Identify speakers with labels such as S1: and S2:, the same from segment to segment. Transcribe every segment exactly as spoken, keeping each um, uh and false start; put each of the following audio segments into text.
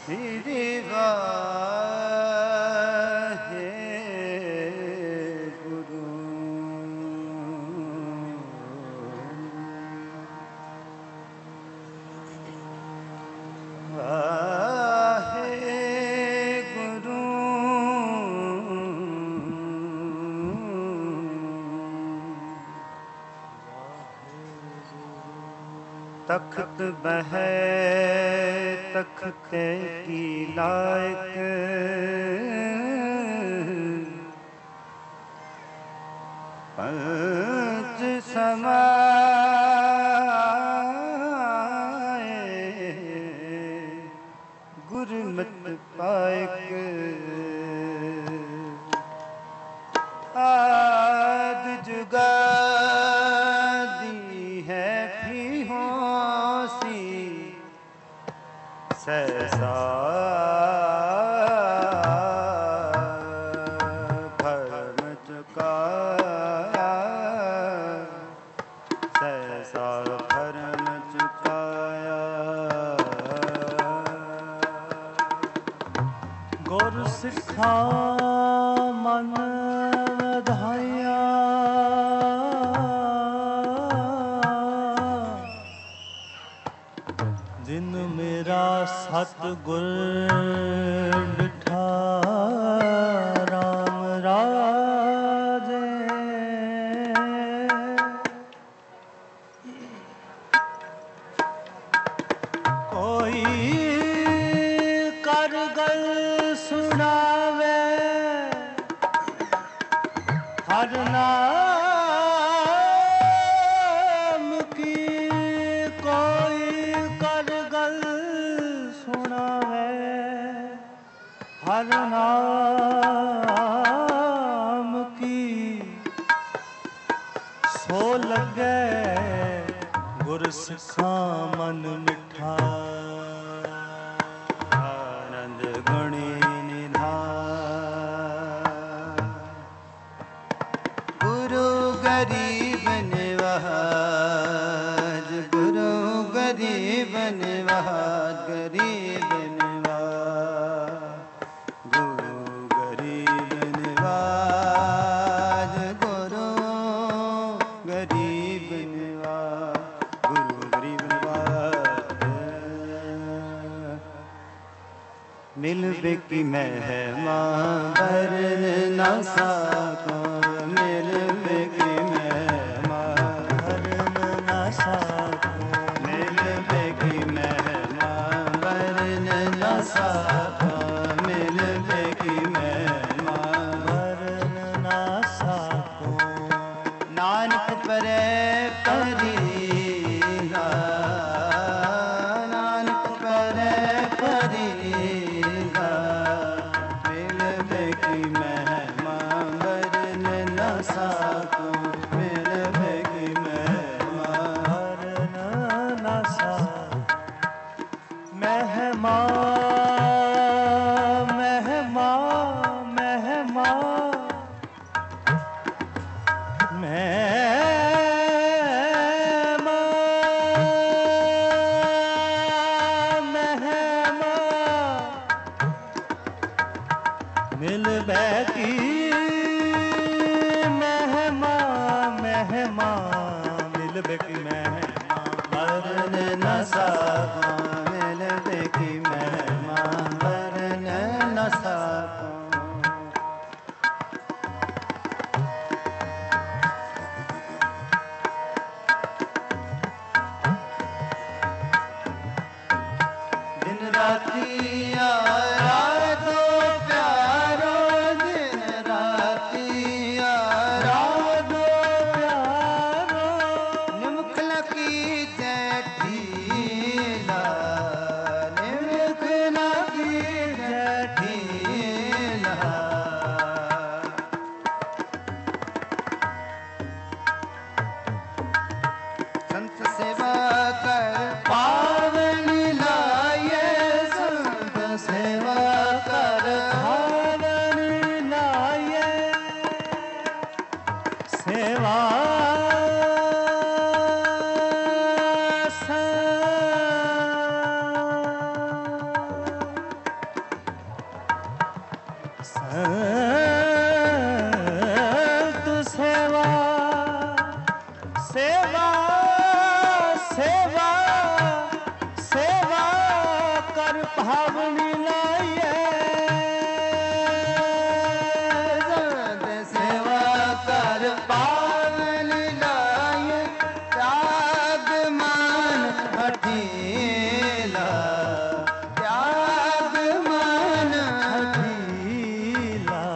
S1: श्री वाहे गुरु। वाहे गुरु तख्त बहे तख्ते की लायक पंच समाए गुरमत पायक आद जुगादी है भी होसी सहसा भरम चुकाया सहसा भरम चुकाया।
S2: गुर सिखा मन वधाया दिन मेरा सतगुर डिठा राम राजे। कोई कर गल सुनावे हर नाम की कोई कर गल सुनावे हर नाम की सो लगे गुर सिखा मन मिठा।
S1: आनंद गुणी निधान गुरु गरीब निवाज गुरु गरीब निवाज गरीब निवाज गुरु गरीब निवाज गुरु गरीब निवाज गुरु गरीब निवाज। मिलबे की महिमा बरन न साको मिलबे की महिमा
S2: हरन न साको
S1: मिलबे की महिमा बरन न साको मिलबे की महिमा
S2: हरन न साको।
S1: नानक परे परीगा नानक परे परीगा मिलबे की महिमा बरन न साको मिलबे की महिमा
S2: हरन न साको। महिमा महिमा महिमा महिमा महिमा मिलबे की महिमा महिमा मिलबे की महिमा
S1: बरन न साको मिलबे की महिमा बरन न साको। दिन राती यारा तो प्यारो दिन राती यारा
S2: दो प्यारो
S1: निमखला की जैठी ला निमखला की जैठी ला संत सेवा कर पावन लाए संत सेवा कर
S2: पावन लाए सेवा संत सेवा सेवा सेवा सेवा कर भावनी लाइए
S1: सेवा कर पावनी लाइए त्याग मान हठीला त्याग मान
S2: हठीला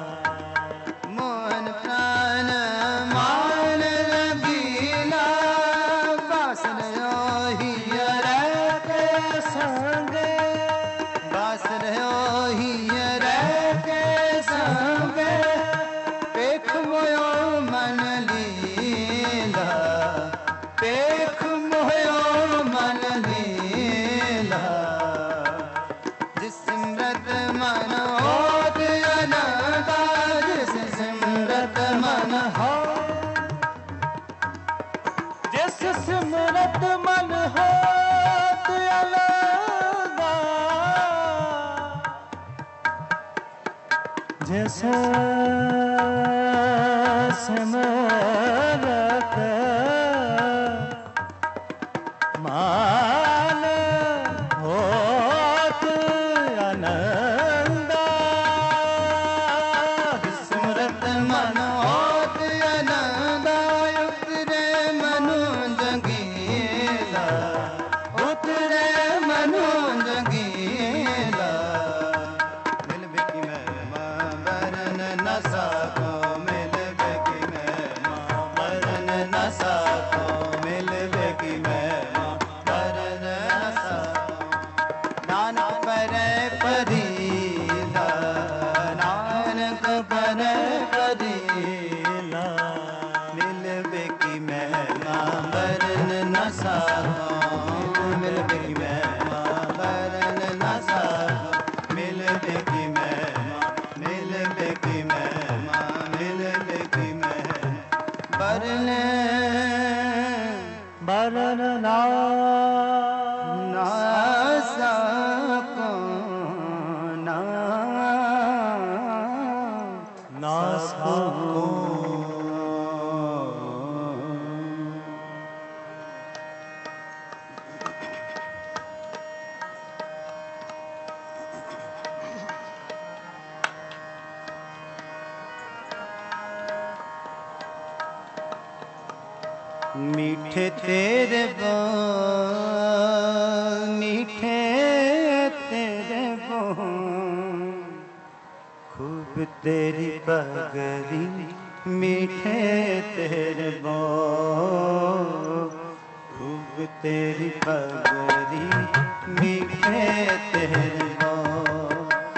S1: मोहन प्राण मान रंगीला बासन हियर के
S2: संगे
S1: बासन हियर के संगे पेख मोयो मन लीला पेख मोयो मन लीला जिस सिमरत मन होत अनंता जिस सिमरत मन हो
S2: जिस सिमरत मन हो अलगा जिस सिमरत मान होत आनंदा
S1: सिमरत मन होत अनंता उतरे मनु जंगीला उतरे मनु जंगीला मिल बिकी मैं वरन न साको मिल बिकी मैं वरन न साको मिल बिकी मैं वरन न साको नानक परे परीला नानक परे परीला मिल बिकी मैं वरन न साको मिल बिकी मैं वरन न साको मिल बिकी मैं मिल बिकी मैं मिल बिकी मैं वरन
S2: बरन ना
S1: ना साको ना
S2: ना सको
S1: मीठे तेरे बोल मीठे तेरे बोल खूब तेरी पगड़ी मीठे तेरे बोल खूब तेरी पगड़ी मीठे तेरे बोल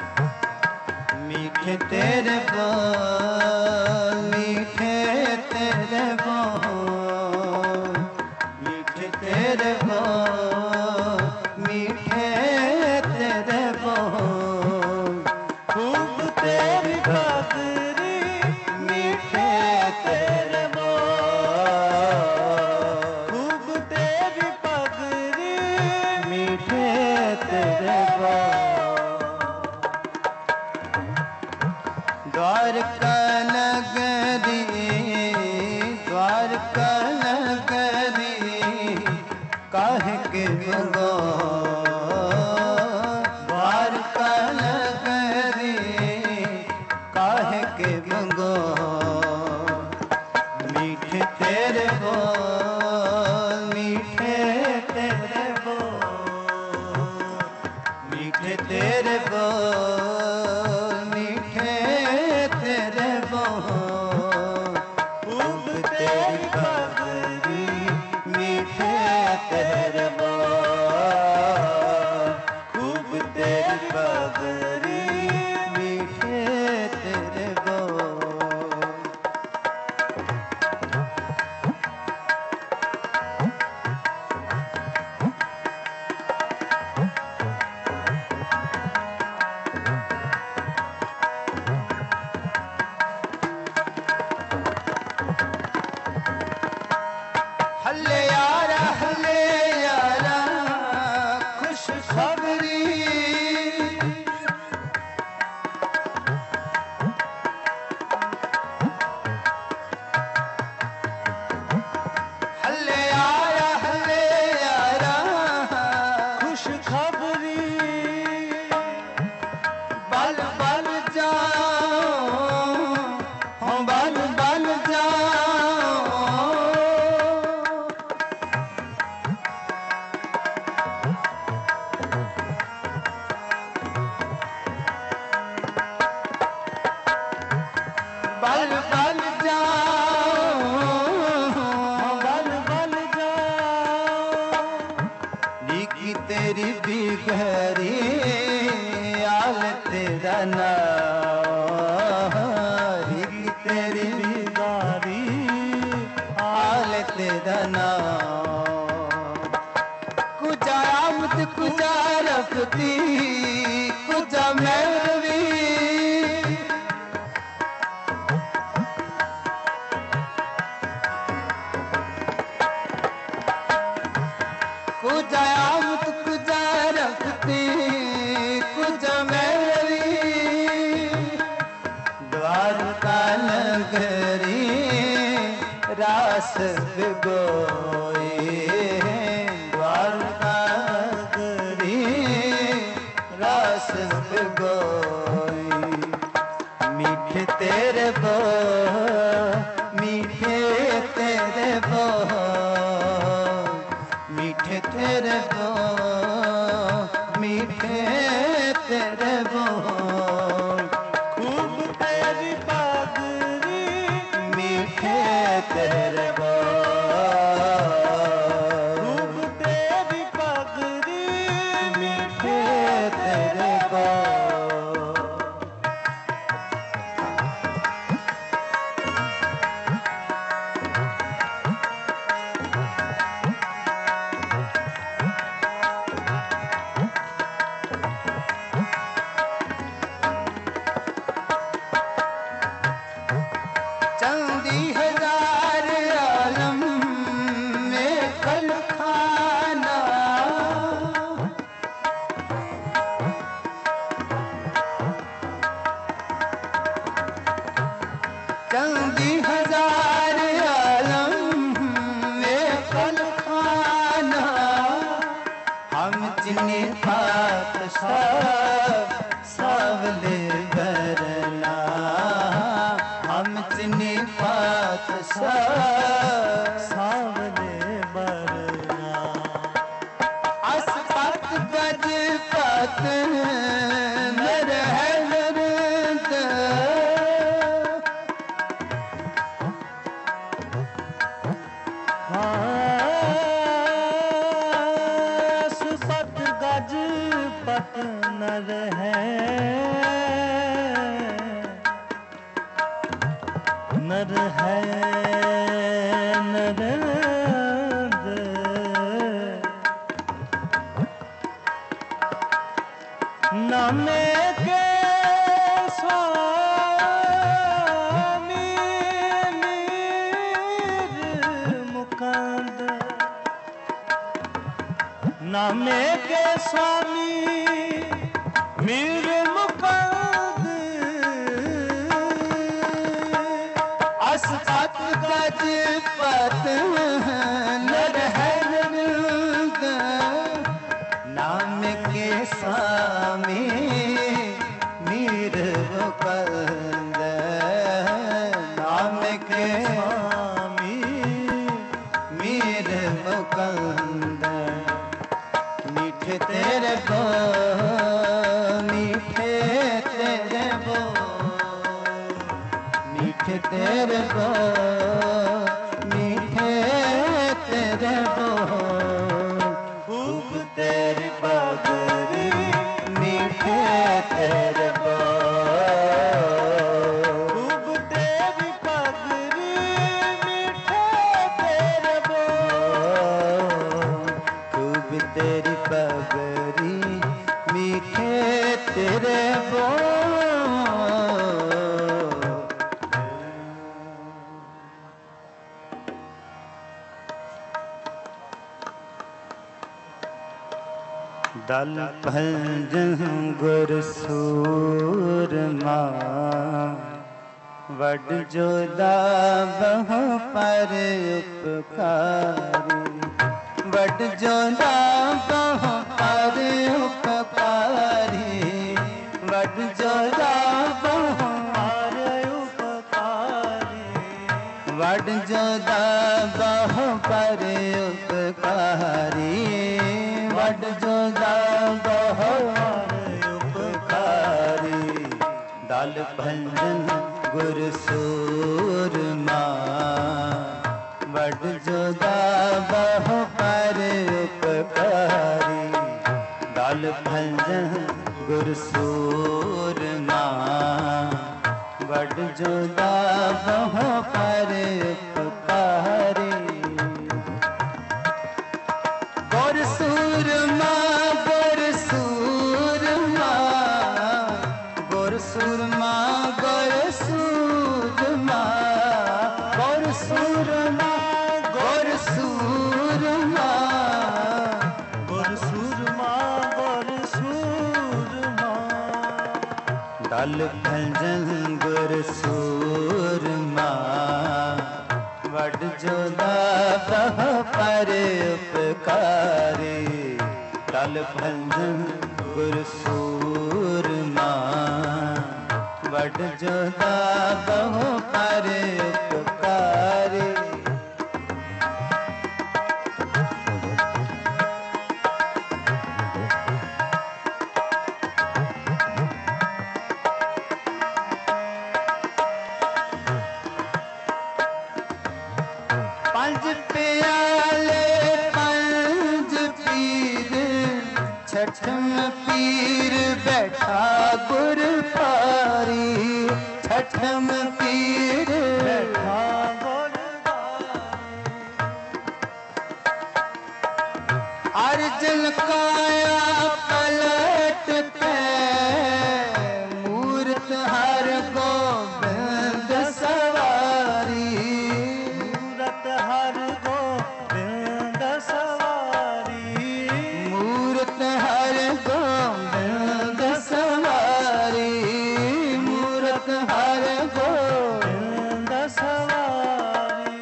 S1: मीठे तेरे बोल मीठे तेरे बोल मीठे तेरे बोल मीठे तेरे बोल खूब तेरी पगड़ी मीठे तेरे बोल खूब तेरी पगड़ी मीठे तेरे बोल द्वारका नगरी द्वारका नगरी काहे के मंगो द्वारका नगरी काहे के मंगो मीठे तेरे बोल मीठे तेरे बोल मीठे तेरे बोल मीठे तेरे बोल खूब तेरी पगड़ी मीठे तेरे बोल खूब तेरी पगड़ी मीठे तेरे बोल तेरा नाम, रिग तेरी बिगारी हाल तेरा नाम। कुजा आमद कुजा रफती कुजा मैवी, कुजा आमद कुजा रफती कुजा मैवी, द्वारका नगरी रास भिगोए, द्वारका नगरी रास भिगोए। मीठे तेरे बोल मीठे तेरे बोल, मीठे तेरे बोल मीठे तेरे बोल,
S2: खूब तेरी पगड़ी
S1: मीठे तेरे बोल,
S2: खूब तेरी पगड़ी
S1: मीठे तेरे बोल। चंदी हजार आलम में कल खाना, चंदी हजार आलम में कल खाना, हम जिन्हें पाक साव सावले भरना, हम जिन्हें पाक साव
S2: सावले बरना।
S1: अस पत गज पत नर है नरद,
S2: हाँ सुपत गज पत नर है, नर है नरद, नामे के स्वामी मीर मुकंद, नामे के स्वामी मीर मुकंद,
S1: अस पत गज पत नर है नरद, नाम के स्वामी मीर मुकंद, नाम के स्वामी मीर मुकंद। मीठे तेरे बोल मीठे तेरे बोल, मीठे तेरे बोल मीठे तेरे बोल, खूब तेरी पगड़ी मीठे तेरे बोल,
S2: खूब तेरी पगड़ी मीठे तेरे बोल,
S1: खूब तेरी पगड़ी मीठे तेरे बोल। दल भंजन गुर सूरमा, वड जोदा बहु पर उपकारी, वड जोदा बहु पर उपकारी, वड जोदा बहु पर उपकारी, वड जोदा बहु पर उपकारी, वड जोदा बहु पर उपकारी। दल भंजन गुर सूरमा, वड जोदा बहु पर उपकारी, दल भंजन गुर सूरमा, जोदा बह पर उपकारी गोर सूरमा गोर सूरमा गोर सूरमा गोर सूरमा गोर सूरमा गोर सूरमा
S2: गोर सूरमा गोर सूरमा
S1: दल भंजन गुर सूरमा वड जोदा बह पर उपकारी दल भंजन गुर सूरमा वड जोदा बह पर उपकारी पंज प्याले पंज पीर छठम पीर बैठा गुर पारी छठम पीर
S2: बैठा गुर
S1: अर्जन काया पलट के मूर्त हर गोबिंद सवारी
S2: मूरत हर गोबिंद सवारी
S1: मूर्त हर गोबिंद सवारी मूर्त हर गोबिंद
S2: गोबिंद सवारी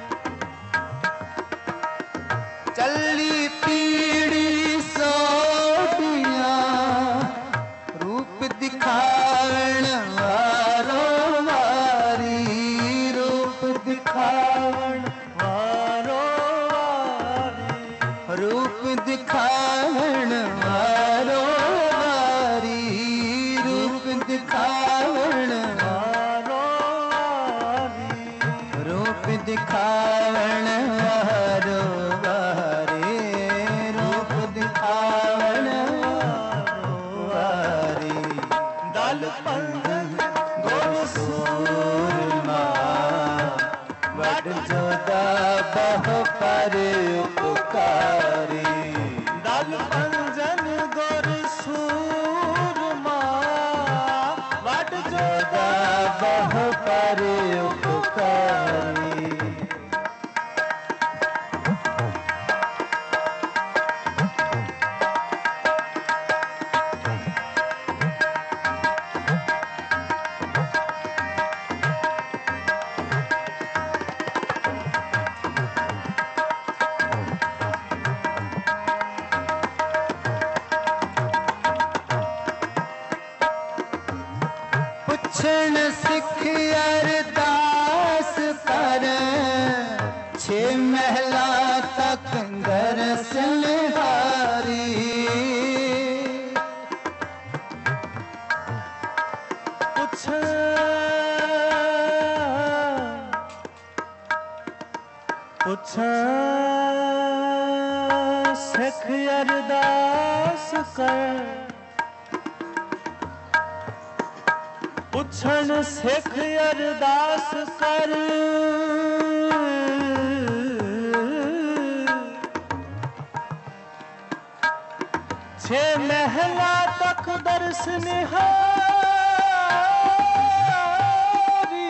S1: चली पीड़ी सोटिया रूप दिखावन वारो वारी रूप दिखावन
S2: वारो वारी
S1: रूप दिखावन वारो वारी रूप दिखावन
S2: वारो वारी
S1: रूप दिखावन वारो वारी रूप दिखावन वारो वारी
S2: दल पंजन
S1: गुर सूरमा वड जोदा बह पर उपकारी
S2: दल पंजन गुर सूरमा वड जोदा
S1: बह पर उपकारी पुछण सिख अरदास कर छे महला तक दरस निहारी
S2: पुछ पुछ सिख अरदास कर पुछन सिख अरदास कर छे महला तक दर्श निहारी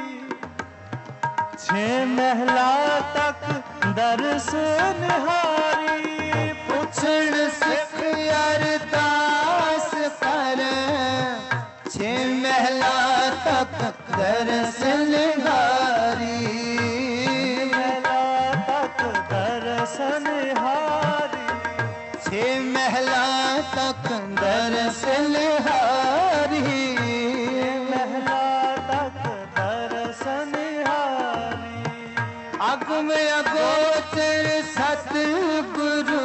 S2: छे महला तक दर्श निहारी
S1: पुछण सिख अरदास कर छे महला तक दरस निहारी
S2: महला तक दर्श निहारी
S1: छे महला तक दरस निहारी
S2: महला तक दर्श निहारी
S1: अग में अगोचर सतगुरु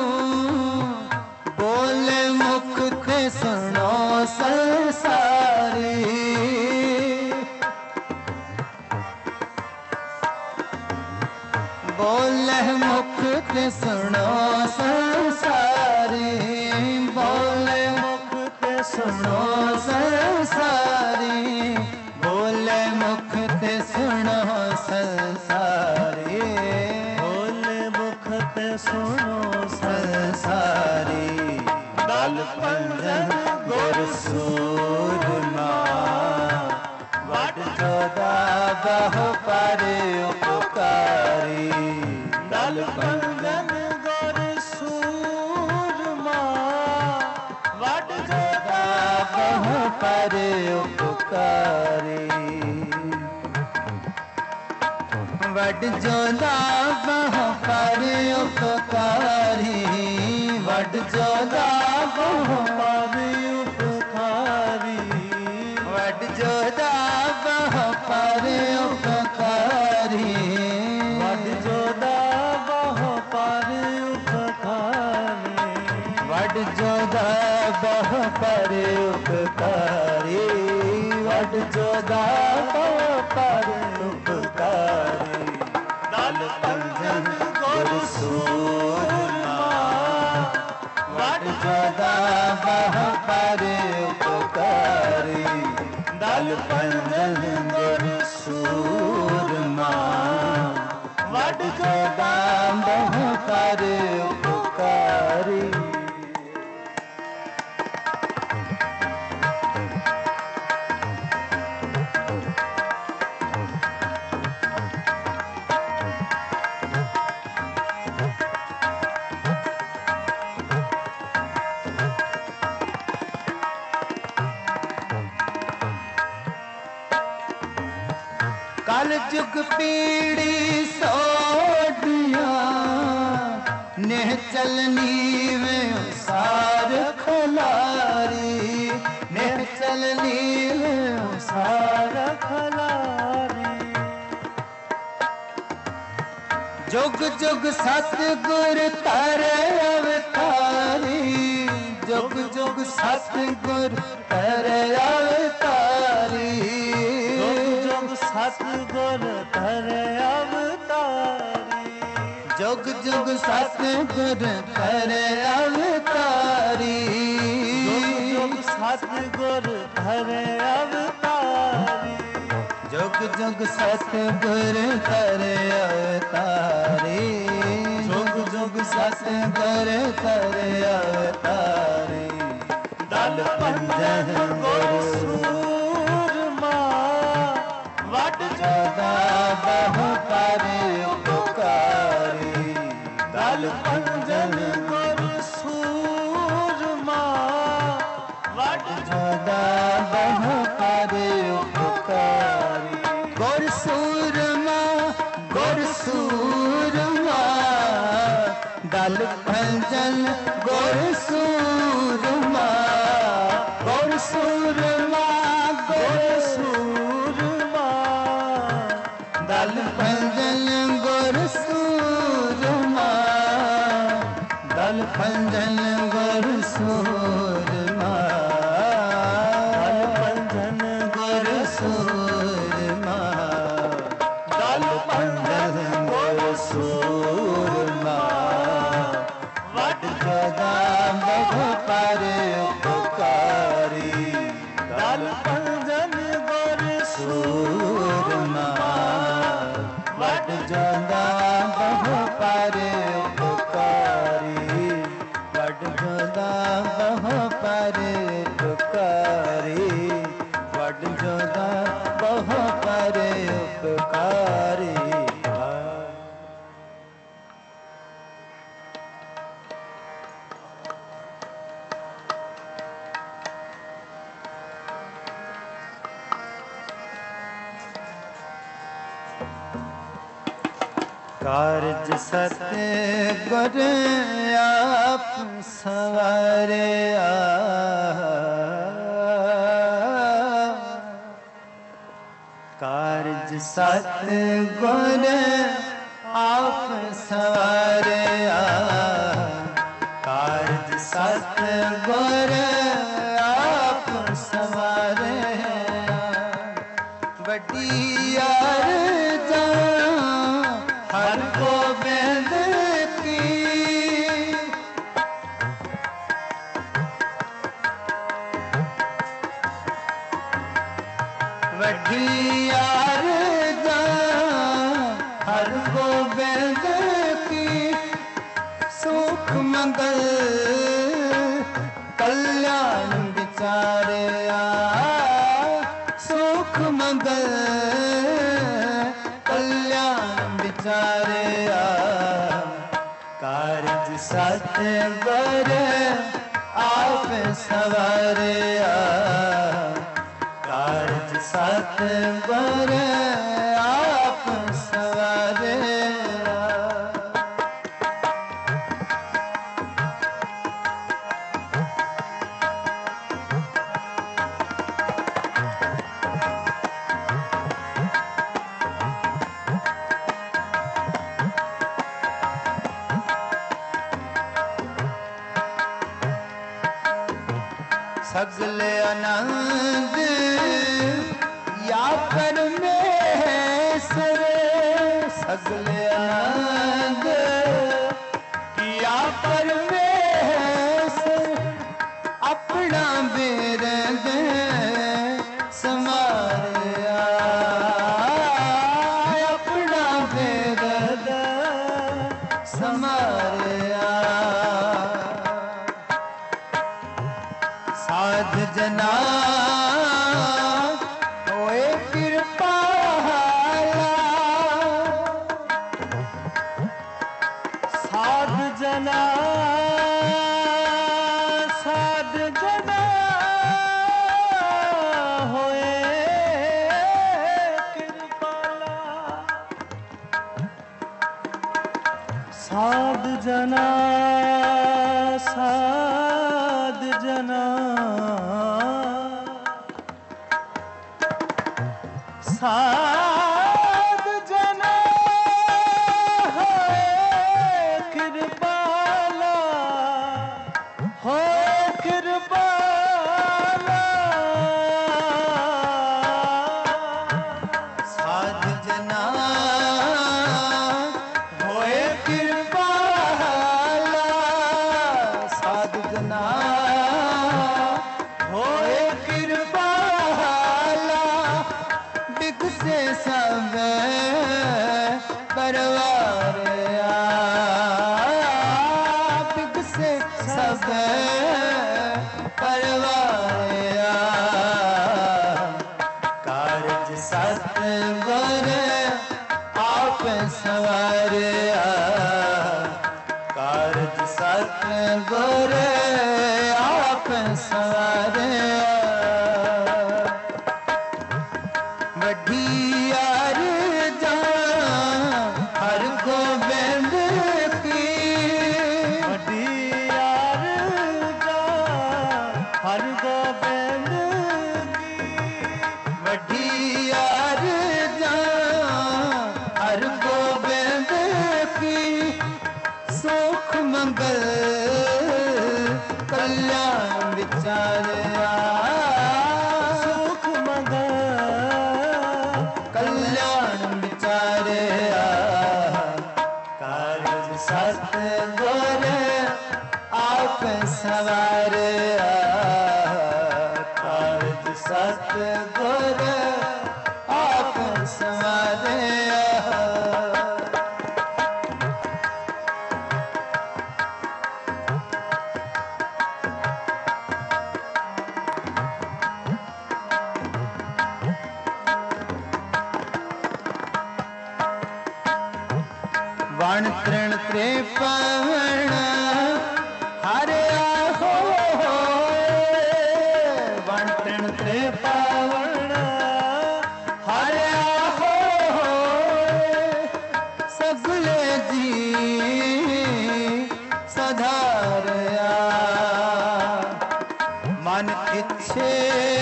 S1: बोले मुख ते सुनो संसारी बोले मुख ते सुनो संसारी बोले मुख ते सुनो संसारी बोले मुख ਬਹੁ ਪਰ ਉਪਕਾਰੀ।
S2: ਦਲ ਪੰਜਨ ਗੁਰ ਸੂਰਮਾ ਵੱਡ ਜੋਦਾ
S1: ਬਹੁ ਪਰ ਉਪਕਾਰੀ। ਵੱਡ ਜੋਦਾ ਬਹੁ ਪਰ ਉਪਕਾਰੀ। ਵੱਡ ਜੋਦਾ ਬਹੁ ਪਰ ਉਪਕਾਰੀ। ਵੱਡ ਜੋਦਾ ਬਹੁ ਪਰ ਉਪਕਾਰੀ।
S2: ਵੱਡ ਜੋਦਾ ਬਹੁ ਪਰ ਉਪਕਾਰੀ।
S1: ਵੱਡ ਜੋਦਾ ਬਹੁ ਪਰ ਉਪਕਾਰੀ। ਵੱਡ ਜੋਦਾ ਬਹੁ ਪਰ ਉਪਕਾਰੀ।
S2: ਦਲ ਪੰਜਨ ਗੁਰ ਸੂਰਮਾ
S1: ਵੱਡ ਜੋਦਾ ਬਹੁ ਪਰ ਉਪਕਾਰੀ। ਦਲ ਪੰਜਨ ਗੁਰ ਸੂਰਮਾ ਵੱਡ ਜੋਦਾ ਬਹੁ ਪਰ ਉਪਕਾਰੀ। ਕਲ ਜੁਗ ਪੀੜੀ ਸੋਢੀਆਂ ਨਹਿ ਚਲਨੀ ਵੇ ਸਾਰ ਖਲਾਰੀ। ਨਹਿ ਚਲਨੀ ਵੇ ਸਾਰ
S2: ਖਲਾਰੀ।
S1: ਜੁਗ ਜੁਗ ਸਤਿਗੁਰ ਧਰੇ ਅਵਤਾਰੀ। ਜੁਗ ਜੁਗ ਸਤਿਗੁਰ ਧਰੇ ਅਵਤਾਰੀ।
S2: ਸਤਿਗੁਰ ਧਰੇ ਅਵਤਾਰੀ।
S1: ਜੁਗ ਜੁਗ ਸਤਿਗੁਰ ਧਰੇ ਅਵਤਾਰੀ।
S2: ਜੁਗ ਜੁਗ ਸਤਿਗੁਰ ਧਰੇ ਅਵਤਾਰੀ।
S1: ਜੁਗ ਜੁਗ ਸਤਿਗੁਰ ਧਰੇ ਅਵਤਾਰੀ। ਜੁਗ ਜੁਗ ਸਤਿਗੁਰ ਧਰੇ ਅਵਤਾਰੀ। ਦਲ ਪੰਜਨ ਗੁਰ ਸੂਰਮਾ ਵੱਡ ਜੋਦਾ ਬਹੁ ਪਰ ਉਪਕਾਰੀ। ਦਲ ਪੰਜਨ ਗੁਰ ਸੂਰਮਾ ਵੱਡ ਜੋਦਾ ਬਹੁ ਪਰ ਉਪਕਾਰੀ। ਗੁਰ ਸੂਰਮਾ ਗੁਰ ਸੂਰਮਾ ਦਲ ਪੰਜਨ ਗੁਰ ਸੂਰਮਾ। ਗੁਰ ਸੂਰਮਾ ਗੁਰ ਸੂਰਮਾ ਦਲ ਪੰਜਨ ਗੁਰ ਸੂਰਮਾ। ਦਲ ਪੰਜਨ ਗੁਰ ਸੂਰਮਾ। ਦਲ ਪੰਜਨ ਗੁਰ ਸੂਰਮਾ। ਦਲ ਪੰਜਨ ਗੁਰ ਸੂਰਮਾ ਵੱਡ ਜੋਦਾ ਬਹੁ ਪਰ ਉਪਕਾਰੀ। ਦਲ ਪੰਜਨ ਗੁਰ ਸੂਰਮਾ ਵੱਡ ਜੋਦਾ ਬਹੁ ਪਰ ਉਪਕਾਰੀ। ਵੱਡ ਜੋਦਾ ਬਹੁ ਪਰ ਉਪਕਾਰੀ। ਵੱਡ ਜੋਦਾ ਬਹੁ ਪਰ ਉਪਕਾਰੀ। ਕਾਰਜ ਸਤਿਗੁਰ ਆਪ ਸਵਾਰਿਆ। ਕਾਰਜ ਸਤਿਗੁਰ ਆਪ ਸਵਾਰਿਆ। ਕਾਰਜ ਸਤਿਗੁਰ ਆਪ ਸਵਾਰਿਆ। ਵੱਡੀ ਅਰਜ਼ਾ ਹਰ ਗੋਬਿੰਦ ਕੀ। ਵੱਡੀ ਅਰਜ਼ਾ ਹਰ ਗੋਬਿੰਦ ਕੀ। ਸੁਖ ਮੰਗਲ ਕਲਿਆਣ ਵਿਚਾਰਿਆ। ਸੁਖ ਮੰਗਲ विचारिया कारज सतगुर आप सवारिया कारज सतगुर आप सवारिया। सगले आनंद या परमेश्वर सगले आनंद या परमेश्वर अपना बिरद समारिया अपना बिरद समारिया। साध जना होए कृपाला
S2: साध जना साध जना होए कृपाला साध जना साध जना साध जना होए कृपाला होए कृपाला
S1: साध जना होए कृपाला साध जना होए कृपाला बिगसे सब परवार बिगसे सब परवार कारज सतगुर आप सवारिया कारज सतगुर आप सवारिया। वढियार जा हर गोबिंद की
S2: वढियार जा हर गोबिंद की
S1: वढियार जा हर गोबिंद की सुख मंगल कल्याण विचारिया
S2: सुख मंगल
S1: कल्याण विचारिया कारज सतगुर आप सवारिया कारज सतगुर आप सवारिया। वण तृण त्रिपवण हरिया हो वण तृण त्रिपवण हरिया हो सगले जी सधारया मन इच्छे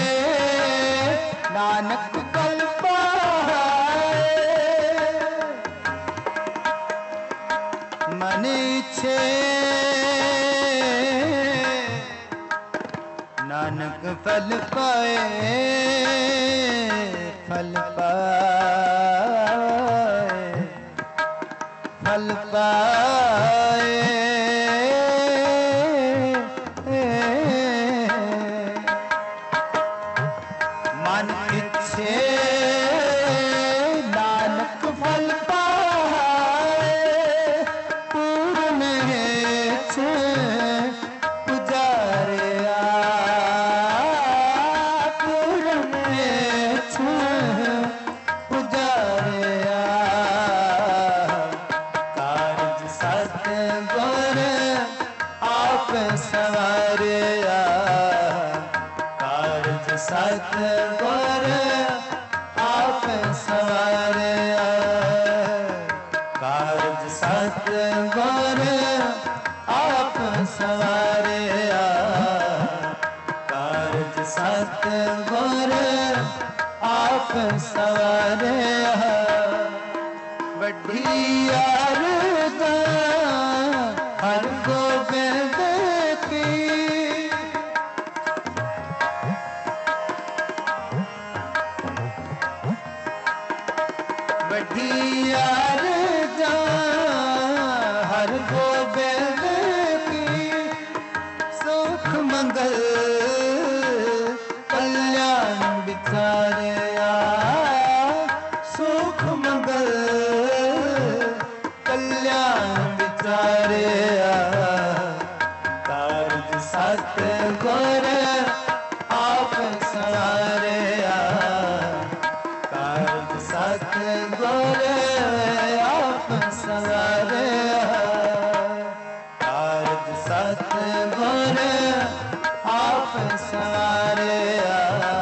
S1: नानक मन इच्छे नानक फल पाए फल पाए फल पाए मन इच्छे नानक फल पाए पूर्ण इच्छे पुजारिया पूर्ण इच्छे पुजारिया सतगुर आप सवारिया कारज सतगुर आप सवारिया कारज सतगुर आप सवारिया वड्डी अरदा हर गोबिंद की वड्डी अरदा हर गोबिंद की सुख मंगल कल्याण बिचारिया सुख मंगल कल्याण बिचारिया कारज सतगुर आप सवारिया कारज सतगुर आप सवारिया कारज सतगुर आप सवारिया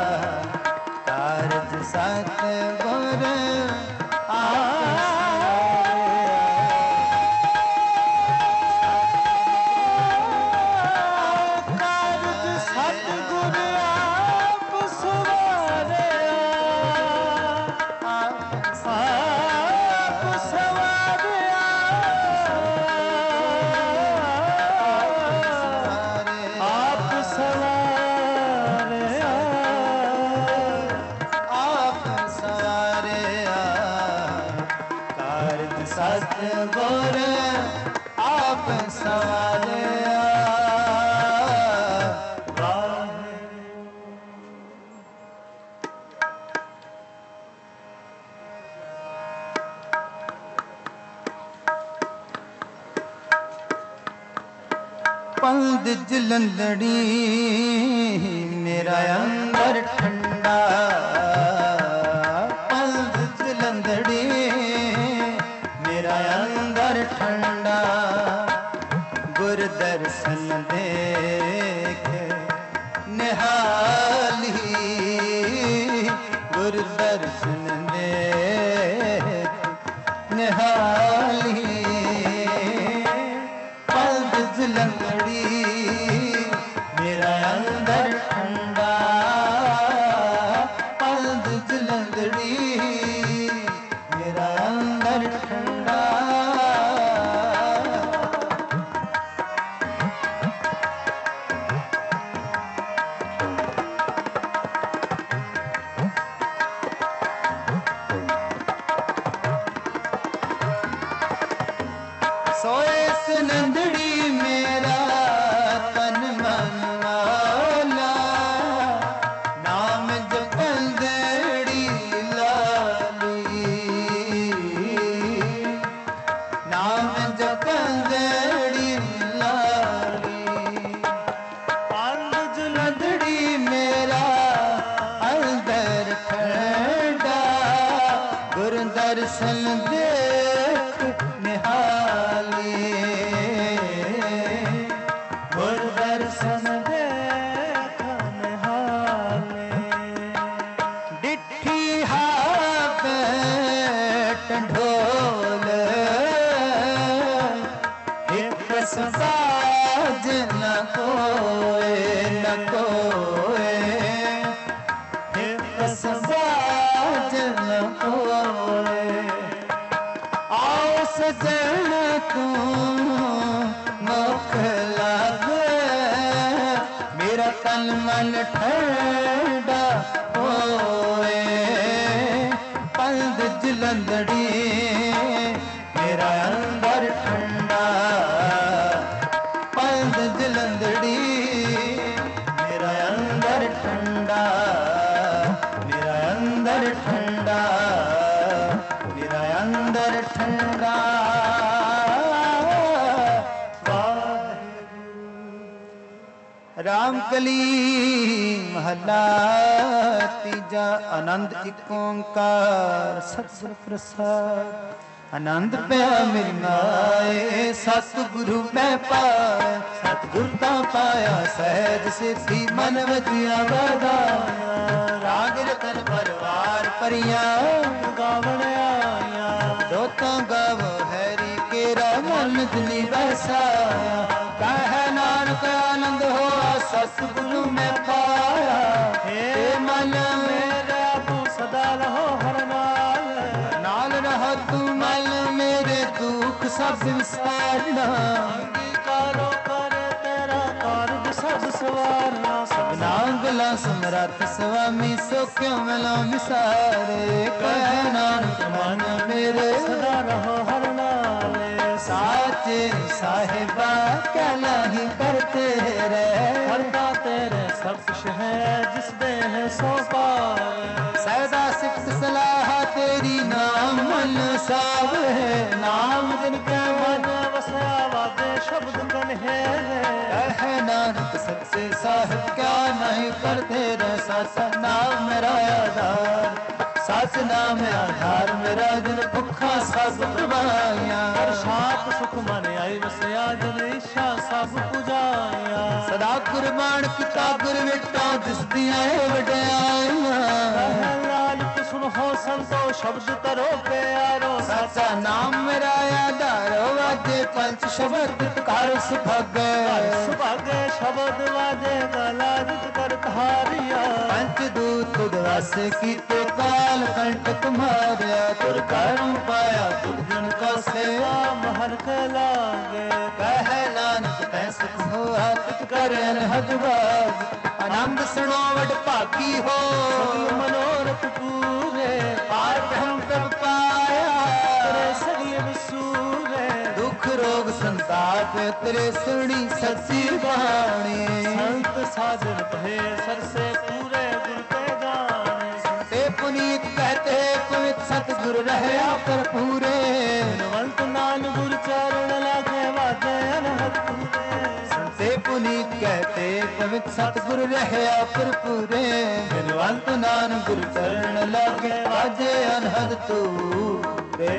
S1: कारज सतगुर सतगुर आप सवारिया पंद जलंधड़ी मेरा अंदर ठंडा पंद जलंधड़ी मेरा अंदर ठंडा गुर दर्शन देख निहाली गुर दर्शन देख निहाली पल्द जलंधड़ी मेरा अंदर ठंडा पल्द जलंधड़ी मेरा अंदर ठंडा सोए सुनंदड़ी मेरा तन मन वाला नाम जपंदड़ी लाली नाम जपंदड़ी लाली पंद जलंधड़ी मेरा अंदर ठंडा गुर दर्शन देख निहाली गुर दर्शन देख निहाली डिठी हाथ ढोल एक साज न कोए न कोए एक साज न कोए आओ सजन तू मुख लागे मेरा तन मन ठंडा होए पंद जलंधड़ी मेरा अंदर ठंडा पंद जलंधड़ी मेरा अंदर ठंडा मेरा अंदर ठंडा मेरा अंदर ठंडा रामकली महला तीजा आनंद एक ओंकार सतगुर प्रसाद आनंद पे मिल माए सतगुरु मैं पाए ਸਤਿਗੁਰ ਤਾਂ ਪਾਇਆ ਸਹਿਜ ਸਿੱਧੀ ਮਨ ਵਜਿਆ ਵਧਾਇਆ ਰਾਗ ਰਤਨ ਪਰਵਾਰ ਪਰੀਆਂ
S2: ਗਾਵਣ ਆਇਆ
S1: ਦੋਤਾਂ ਗਾਵੋ ਹੈਰੀ ਕੇਰਾ ਮਨ ਦਿਲੀ ਵਸਾਇਆ ਕਹਿ ਨਾਨਕ ਆਨੰਦ ਹੋਆ ਸਤਿਗੁਰੂ ਮੈਂ ਪਾਇਆ
S2: हे मन मेरा तू सदा रहो हर नाल
S1: ਨਾਲ ਰਹ ਤੂੰ ਮਲ ਮੇਰੇ ਦੁੱਖ ਸਭ ਵਿਸਾਰਨਾ
S2: अंगीकारो कर तेरा कार्य सब सवारना सब
S1: ਨਾਗਲਾ ਸਮਰੱਥ ਸੁਆਮੀ ਸੋ ਕਿਉ ਮਿਲੋ ਵਿਸਾਰੇ ਕਹਿ ਨਾਨਕ ਮਨ ਮੇਰੇ
S2: सदा रहो हर नाल
S1: साचे साहिबा क्या नहीं करते रहे
S2: करता तेरे सब कुछ है जिस दे है सो पार
S1: सदा सिफ्त सलाह तेरी नाम मन साव है
S2: नाम जिनके मन वसया वादे शब्द कन है
S1: कह नानक सच्चे साहिब क्या नहीं करते रहे सच नाम मेरा आधार सच नाम आधार मेरा दिन भुखा सब प्रवाया
S2: शाप सुख मन आई वसया जन इच्छा सब पुजाया
S1: सदा कुर्बान किता गुर विटा दिसदियां वड्याइयां
S2: लाल सुन हो संतो शब्द तरो प्यारो
S1: सचा नाम मेरा आधार वाजे पंच शब्द कर सुभागे
S2: सुभागे शब्द वाजे गलादित कर धारिया
S1: पंच दूत तुद वास कीते काल कंटक मारिया तुर करम पाया तुर जन का सेवा
S2: महल के लागे
S1: कह नानक तै सुख होआ तुत कर अनहद बाग आनंद सुनो वड भागी हो
S2: मनोरथ पूरे
S1: पार ब्रह्म प्रभ पाया
S2: तेरे सगले विसूरे
S1: दुख रोग संताप तेरे सुनी सच्ची बाणी
S2: संत साजन भे सर से पूरे गुर पे जाने
S1: ते पुनीत कहते पवित्र सतगुर रहया कर पूरे
S2: गुणवंत नान गुर चरण लागे वाजे अनहद पूरे
S1: संते पुनीत कहते पवित्र सतगुर रहया पर पूरे गुणवंत नान गुर चरण लागे वाजे अनहद तूरे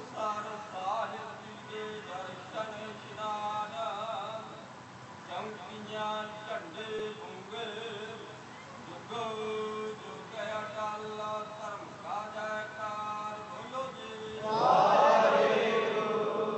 S3: ਗੁਰੂਸਰ ਸਾਹਿਬ ਜੀ ਦੇ ਦਰਸ਼ਨ ਇਸ਼ਨਾਨ ਚੌਂਕੀਆਂ ਝੰਡੇ ਗੁੰਗੇ ਜੁਗ ਜੁਗ ਅਟਲ ਧਰਮ ਕਾ ਜੈਕਾਰ ਬੋਲੋ ਜੀ ਵਾਹਿਗੁਰੂ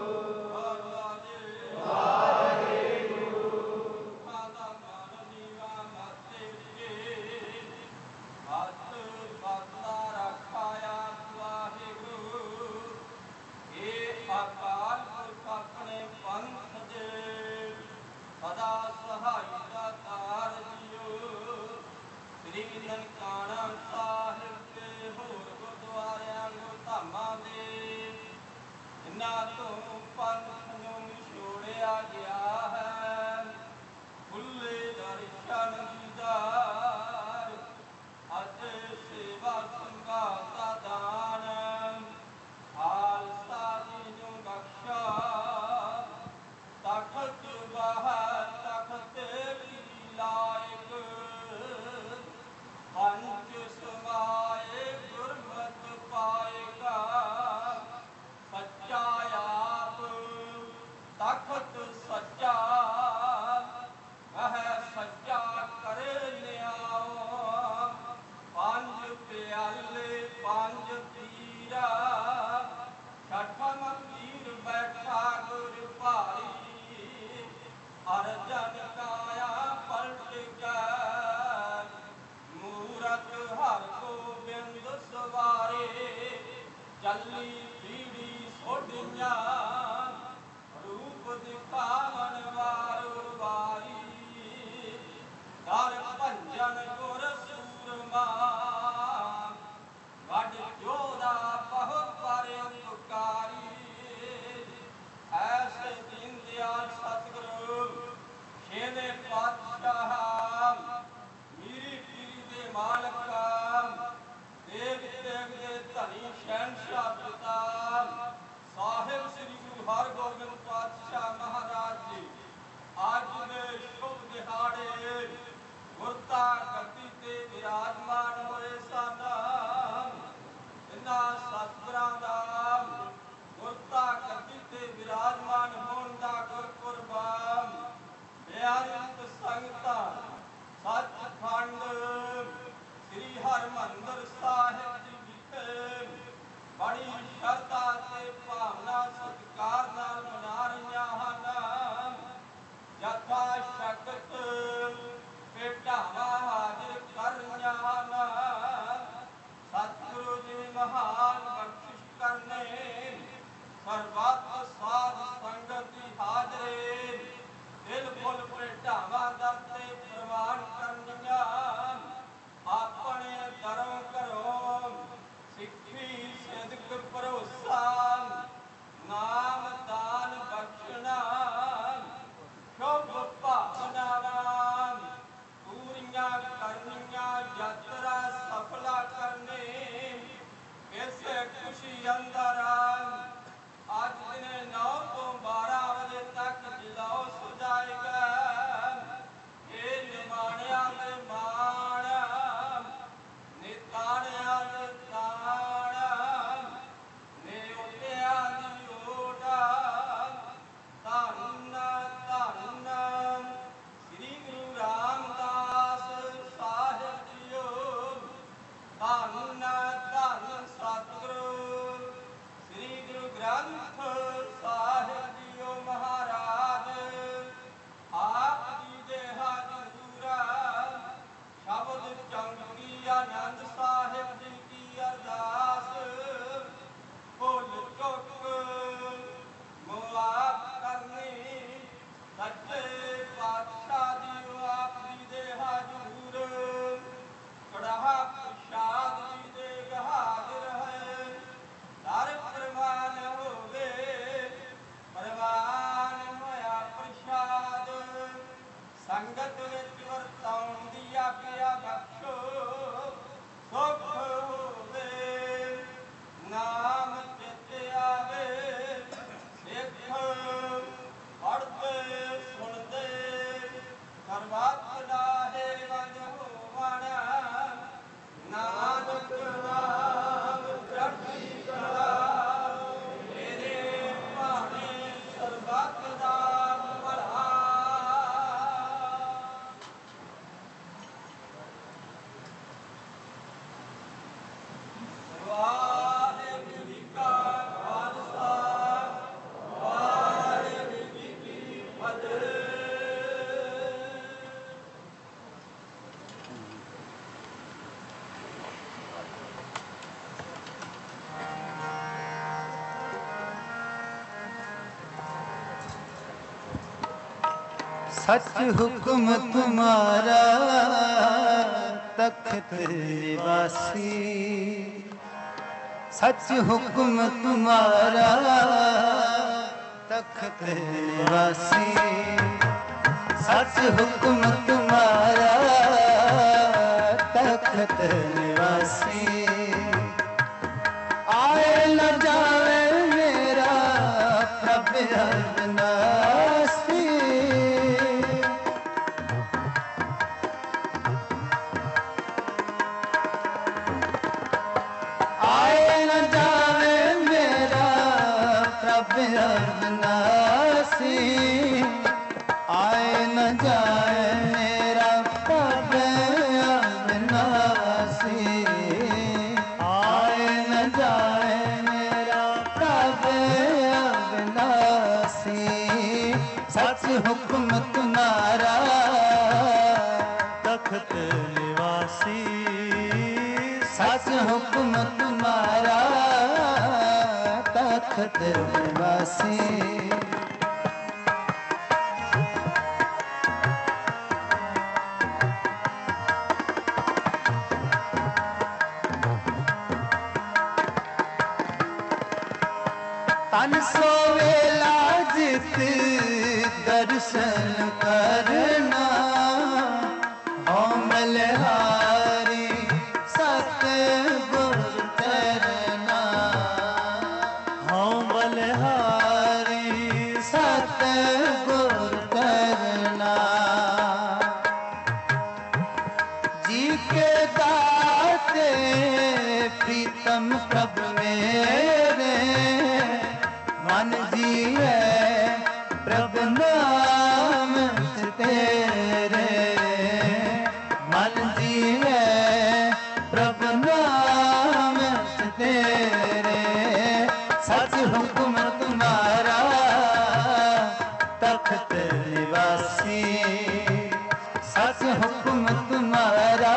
S3: ਵਾਹਿਗੁਰੂ ਮਾਤਾ ਮਨ ਨੀਵਾ ਮਾਤੇ ਕੇ ਹੱਥ ਬਸਦਾ ਰੱਖਾਇਆ ਵਾਹਿਗੁਰੂ ਇਹ ਅਕਾਲ ਪੁਰਖ ਆਪਣੇ ਪੰਥ ਦੇ ਸਦਾ ਸਹਾਈ ਦਾ ਤਾਰ ਜੀਓ ਸ੍ਰੀ ਨਨਕਾਣਾ ਸਾਹਿਬ ਦੇ ਹੋਰ ਗੁਰਦੁਆਰਿਆਂ ਗੁਰਧਾਮਾਂ ਦੇ ਜਿਨ੍ਹਾਂ ਤੋਂ ਪੰਥ ਨੂੰ ਛੋੜਿਆ ਗਿਆ ਹੈ ਖੁੱਲੇ ਦਰਸ਼ਨ ਦੀਦਾਰ ਅਤੇ ਸੇਵਾ ਸੰਗਾਤ ਦਾ ਦਾਨ ਖਾਲਸਾ ਜੀ ਨੂੰ ਬਖਸ਼ਾ ਤਖਤ ਬਾਹਰ ਤਖਤ ਕੀ ਲਾਇਕ ਪੰਜ ਸਮਾਏ ਗੁਰਮਤਿ ਪਾਏਗਾ ਸੱਚਾ ਆਪ ਤਖਤ ਸੱਚਾ ਵਹ ਸੱਚਾ ਕਰੇ ਨਿਆਓ ਪੰਜ ਪਿਆਲੇ ਪੰਜ ਪੀਰਾ ਛਠਮ ਪੀਰ ਬੈਠਾ ਗੁਰ ਭਾਈ ਅਰਜਨ ਕਾਇਆ ਪਲਟ ਕੇ ਮੂਰਤ ਹਰ ਗੋਬਿੰਦ ਸਵਾਰੇ ਚੱਲੀ ਪੀੜੀ ਸੋਢੀਆਂ ਰੂਪ ਦਿਖਾਵਨ ਵਾਰੋ ਵਾਰੀ ਦਰ ਭੰਜਨ ਗੁਰ ਸੂਰਮਾ ਵੱਡ ਜੋਦਾ ਬਹੁ ਪਰ ਉਪਕਾਰੀ ਐਸੇ ਦੀਨ ਦਿਆਲ ਸਤਿਗੁਰੂ ਛੇਵੇਂ ਪਾਤਸ਼ਾਹ ਮੀਰੀ ਪੀਰੀ ਦੇ ਮਾਲਕ ਦੇਵ ਦੇਵ ਦੇ ਧਨੀ ਸ਼ਹਿਨਸ਼ਾਹ ਪਿਤਾ ਸਾਹਿਬ ਸ੍ਰੀ ਗੁਰੂ ਹਰਗੋਬਿੰਦ ਪਾਤਸ਼ਾਹ ਮਹਾਰਾਜ ਜੀ ਅੱਜ ਦੇ ਸ਼ੁਭ ਦਿਹਾੜੇ ਗੁਰਤਾ ਗੱਦੀ ਤੇ ਵਿਰਾਜਮਾਨ ਹੋਏ ਸਨ ਇਹਨਾਂ ਸਤਿਗੁਰਾਂ ਦਾ ਗੁਰਤਾ ਗੱਦੀ ਤੇ ਵਿਰਾਜਮਾਨ ਹੋਣ ਦਾ ਗੁਰਪੁਰਬ ਬਿਆੰਤ ਸੰਗਤਾਂ ਸੱਚਖੰਡ ਸ੍ਰੀ ਹਰਿਮੰਦਰ ਸਾਹਿਬ ਜੀ ਵਿਖੇ ਬੜੀ ਸ਼ਰਧਾ ਤੇ ਭਾਵਨਾ ਸਤਿਕਾਰ ਨਾਲ ਮਨਾ ਰਹੀਆਂ ਹਨ ਜਥਾ ਸ਼ਕਤ ਭੇਟਾਵਾਂ ਹਾਜ਼ਰ ਕਰ ਰਹੀਆਂ ਹਨ ਸਤਿਗੁਰੂ ਜੀ ਮਹਾਨ ਬਖਸ਼ਿਸ਼ ਕਰਨੇ ਸਰਬੱਤ ਸਾਧ ਸੰਗਤ ਦੀ ਹਾਜ਼ਰੇ ਦਿਲ ਫੁੱਲ ਭੇਟਾਵਾਂ ਦਰ ਤੇ ਪ੍ਰਵਾਨ ਕਰਨੀਆਂ ਆਪਣੇ ਧਰਮ ਕਰੋ ਸਿੱਖੀ ਸਿਦਕ ਭਰੋਸਾ ਨਾਮ ਦਾਨ ਬਖਸ਼ਣਾ ਸ਼ੁਭ ਭਾਵਨਾਵਾਂ ਪੂਰੀਆਂ ਕਰਨੀਆਂ ਯਾਤਰਾ ਸਫਲਾ ਕਰਨੇ ਇਸੇ ਖੁਸ਼ੀ ਅੰਦਰ ਅੱਜ ਦਿਨੇ ਨੌ ਤੋਂ ਬਾਰਾਂ ਵਜੇ ਤੱਕ ਜਲਾਉ ਸਜਾਏਗਾ ਇਹ ਨਿਮਾਣਿਆਂ ਦੇ ਮਾਣ ਨਿਤਾਣਿਆਂ ਦੇ ਤਾਣ ਨਿਉਟਿਆਂ ਦੀ ਓਟ ਧੰਨ ਧੰਨ ਸ੍ਰੀ ਗੁਰੂ ਰਾਮਦਾਸ ਸਾਹਿਬ ਜੀਓ ਧੰਨ ਧੰਨ ਸਤਿਗੁਰੂ ਸ੍ਰੀ ਗੁਰੂ ਗ੍ਰੰਥ ਸਾਹਿਬ ਜੀਓ ਮਹਾਰਾਜ ਆਪ ਜੀ ਦੇ ਹਜ਼ੂਰ ਸ਼ਬਦ ਚੌਂਕੀ ਆਨੰਦ ਸਾਹਿਬ ਜੀ ਕੀ ਅਰਦਾਸ ਭੁੱਲ ਚੁੱਕ ਮੁਆਫ ਕਰਨੀ ਸੱਚੇ ਪਾਤਸ਼ਾਹ ਜੀਓ ਆਪ ਜੀ ਦੇ ਹਜ਼ੂਰ ਕੜਾਹਾ ਪ੍ਰਸ਼ਾਦ ਜੀ ਦੇ ਹਾਜ਼ਰ ਹੈ ਦਰ ਪ੍ਰਵਾਨ ਹੋਵੇ
S1: सच हुक्म तुम्हारा तख्त निवासी, सच हुक्म तुम्हारा तख्त निवासी, सच हुक्म तुम्हारा तख्त निवासी। आए न जावे मेरा प्रभु अविनाशी, आए न जावे मेरा प्रभु अविनाशी, आए न जाए मेरा प्रभु अविनाशी, आए न जाए मेरा प्रभु अविनाशी। सच हुक्म तुम्हारा
S2: तख्त निवासी,
S1: सच हुक्म तुम्हारा तख्त निवासी। तन सोवेला जित दर्शन करना, हो मलहारी सतगुर चरना,
S2: हो बलहारी
S1: सतगुर चरना। जी के दाते प्रीतम प्रभु मेरे, मन जीए प्रभु नाम तेरे, मन जीए प्रभु नाम तेरे। सच हुक्म तुम्हारा तख्त निवासी, सच हुक्म तुम्हारा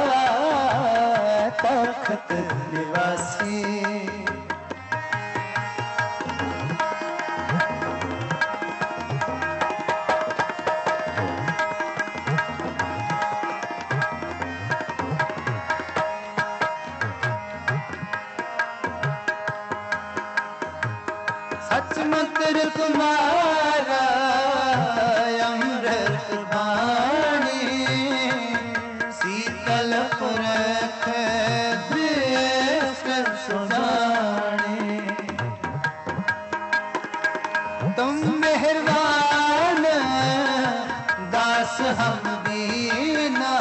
S1: तख्त निवासी। सच मंत्र तुम्हारा अमृत वाणी, शीतल पुरख दृष्ट सुजानी। तुम मेहरबान दास हम दीना,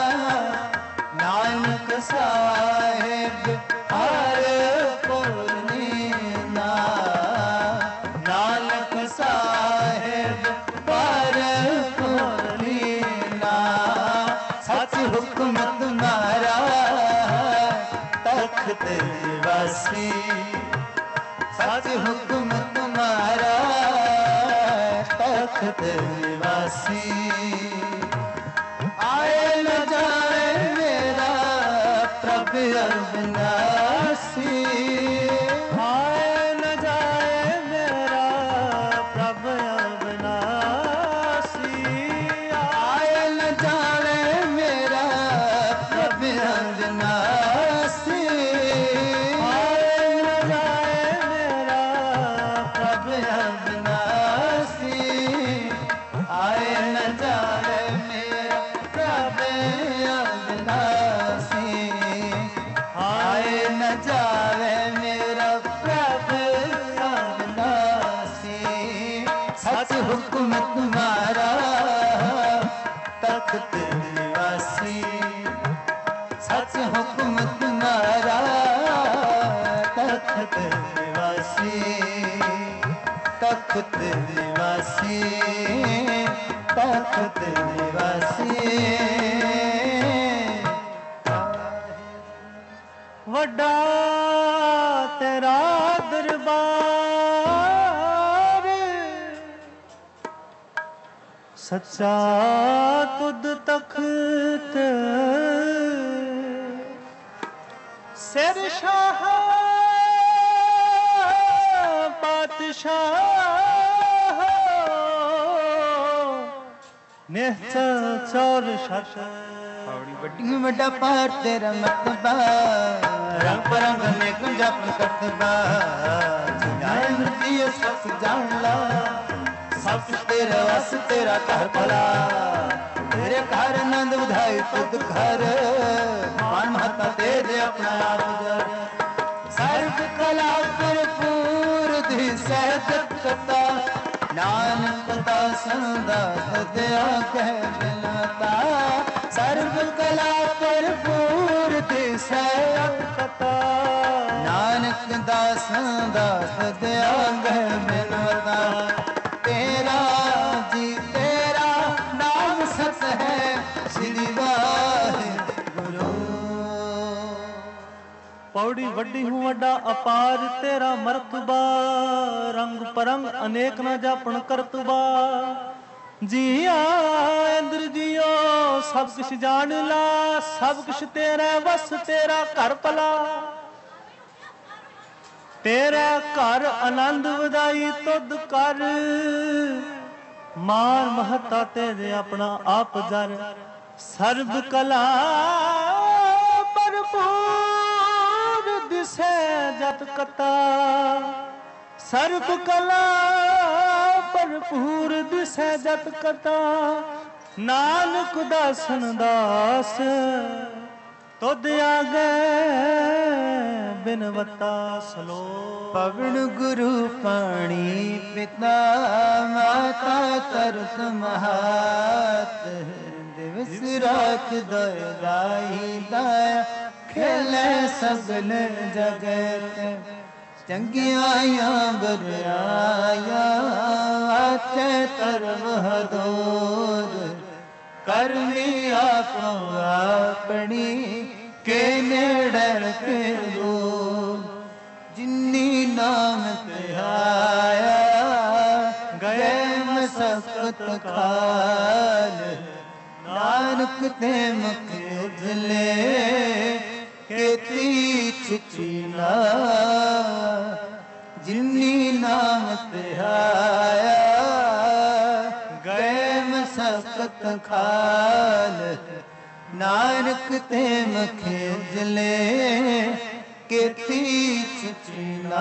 S1: नानक साहेब हर पूर्णिना, नानक साहेब पर पूर्णिना। सच हुक्म तुम्हारा तख्त निवासी, सच हुक्म तुम्हारा तख्त निवासी। आए न जाए मेरा प्रभु अविनाशी,
S2: आए न जाए मेरा प्रभु अविनाशी,
S1: आए न जाए मेरा प्रभु अविनाशी,
S2: आए न जाए मेरा
S1: प्रभु अविनाशी, आए न जाए मेरा प्रभु अविनाशी, आए न जाए मेरा प्रभु अविनाशी। सच हुक्म तुम्हारा तख्त निवासी, सच हुक्म तुम्हारा तख्त निवासी, तख्त निवासी, तख्त निवासी।
S2: वड्डा तेरा दरबार, सच्चा तुद तख्त, सिर शाह बादशाह ਨਿਹਚਲ ਚੌਰ ਛਤ
S1: ਪੌੜੀ ਵੱਡੀ ਵੱਡਾ ਪਾਰ ਤੇਰਾ ਮਰਤਬਾ ਰੰਗ ਬਰੰਗ ਅਨੇਕ ਜਪ ਕਰਤਬਾ ਜਾਏ ਮਰਤੀ ਸਭ ਜਾਣ ਲਾ ਸਭ ਕੁਛ ਤੇਰਾ ਵਸ ਤੇਰਾ ਘਰ ਭਲਾ ਤੇਰੇ ਘਰ ਆਨੰਦ ਵਧਾਈ ਤੁਧ ਘਰ ਮਾਨ ਮਹਤਾ ਤੇਰੇ ਆਪਣਾ ਆਪ ਜਰ ਸਰਬ ਕਲਾ ਭਰਪੂਰ ਦਿਸੈ ਜਗਤਾ ਨਾਨਕ ਦਾਸਾਂ ਦਾ ਸਦਿਆ ਕਹਿ ਬਿਨਤਾ ਸਰਬ ਕਲਾ ਭਰਪੂਰ ਦਿਸੈ ਜਗਤਾ ਨਾਨਕ ਦਾਸਾਂ ਦਾ ਸਦਿਆ ਕਹਿ ਬਿਨਤਾ ਤੇਰਾ ਜੀ ਤੇਰਾ ਨਾਮ ਸਤ ਹੈ ਸ੍ਰੀ ਵਾਹਿਗੁਰੂ
S2: ਪੌੜੀ ਵੱਡੀ ਹੂੰ ਵੱਡਾ ਅਪਾਰ ਤੇਰਾ ਮਰਤਬਾ ਰੰਗ ਪਰੰਗ ਅਨੇਕ ਨਾ ਜਾਪਣ ਕਰਤਬਾ ਜੀਆ ਇੰਦਰ ਜੀਓ ਸਭ ਕੁਛ ਜਾਣ ਲਾ ਸਭ ਕੁਛ ਤੇਰਾ ਵਸ ਤੇਰਾ ਘਰ ਭਲਾ ਤੇਰਾ ਘਰ ਆਨੰਦ ਵਧਾਈ ਤੁਧ ਕਰ ਮਾਨ ਮਹਤਾ ਤੇਰੇ ਆਪਣਾ ਆਪ ਜਰ ਸਰਬ ਕਲਾ ਭਰਪੂਰ ਦਿਸੈ ਜਤ ਕਤਾ ਸਰਬ ਕਲਾ ਭਰਪੂਰ ਦਿਸੈ ਜਤ ਕਤਾ ਨਾਨਕ ਦਾਸਨ ਦਾਸ ਤੁਧ ਆਗੇ ਬਿਨਵਤਾ ਸਲੋ
S1: ਪਵਨ ਗੁਰੂ ਪਾਣੀ ਪਿਤਾ ਮਾਤਾ ਤਰਸ ਮਹਾਤ ਦਿਵਸ ਰਾਤ ਦਇ ਦਾਈ ਦਾਇਆ ਖੇਲੇ ਸਗਲ ਜਗਤ ਚੰਗਿਆਈਆਂ ਬਰਿਆਇਆ ਆਚੇ ਧਰਮ ਹਦੂਰ ਕਰਮੀ ਆਪੋ ਆਪਣੀ ਕੇ ਨੇੜੇ ਕੇ ਦੂਰ ਜਿਨੀ ਨਾਮ ਤੇ ਆਇਆ ਗਏ ਮਸਕਤ ਖਾਲ ਨਾਨਕ ਤੇ ਮੁਖ ਉਜਲੇ ਕੀਤੀ ਛਿਛੀਨਾ ਜਿਨੀ ਨਾਮ ਤੇ ਆਇਆ ਗਏ ਮਸਕਤ ਖਾਲ ਨਾਨਕ ਤੇ ਮੁਖ ਉਜਲੇ ਕੀਤੀ ਛਿਛੀਨਾ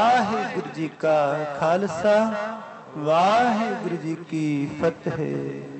S1: ਵਾਹਿਗੁਰੂ ਜੀ ਕਾ ਖਾਲਸਾ ਵਾਹਿਗੁਰੂ ਜੀ ਕੀ ਫਤਿਹ।